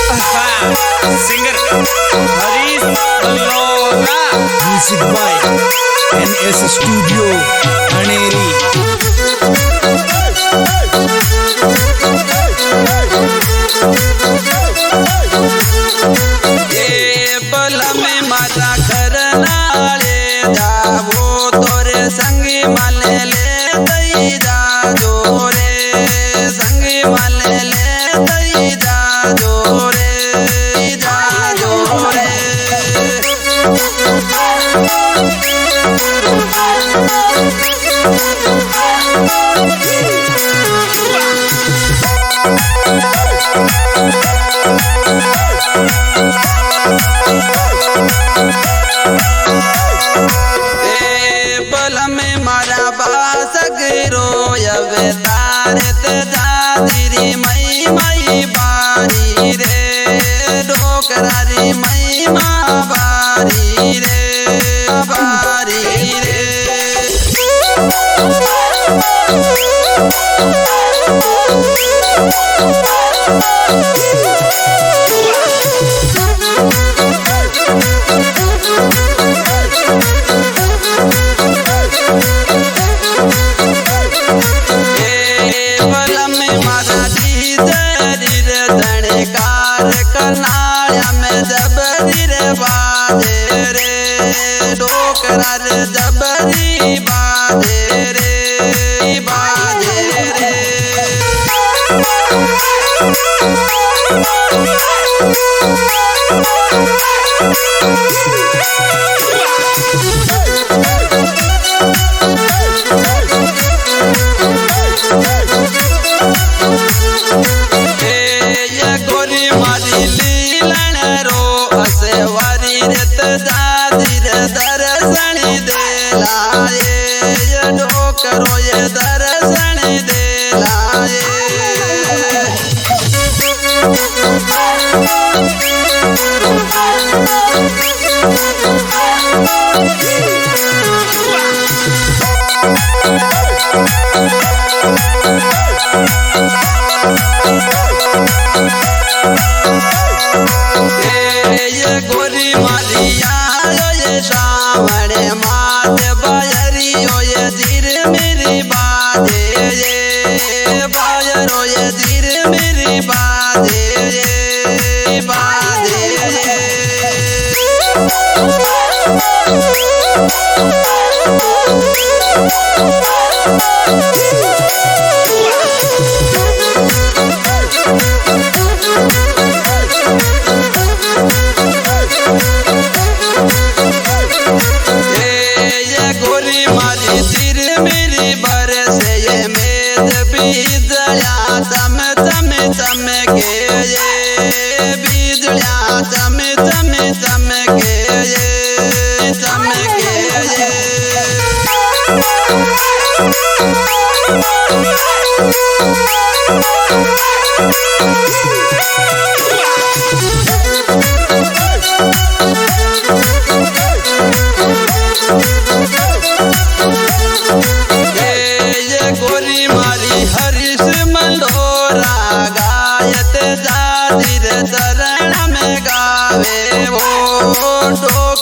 Singer Harish Ballora. Music by NS studio Aneri. में माता घर नाले जावो तोरे संगी माले ले दई जा जोरे, संगी माले ले दई जा जोरे, जा जोरे। तारत दादी मई मई बारी रे, डोकरारी मई माँ बारी रे, बारी रे। करनाया में जबरी रे बाजे रे, डोकरा रे जबरी बाजे रे, बाजे रे। दर्शनी दे लाए डोकरो ये दर्शनी दे लाए। ये गोरी मारिया ये सावणे मात बाजरियो ये धीर मेरी बाजे ये बाजरो ये धीर मेरी बाजे ये, बाजे ये। मेरी बरसे ये मेद बीजया तम तम तम के ये, बीजया तम तम तम के ये, तम के ये। गोरी मारी हरीश मंडोरा गायत दादिर दरण में गावे वो डोक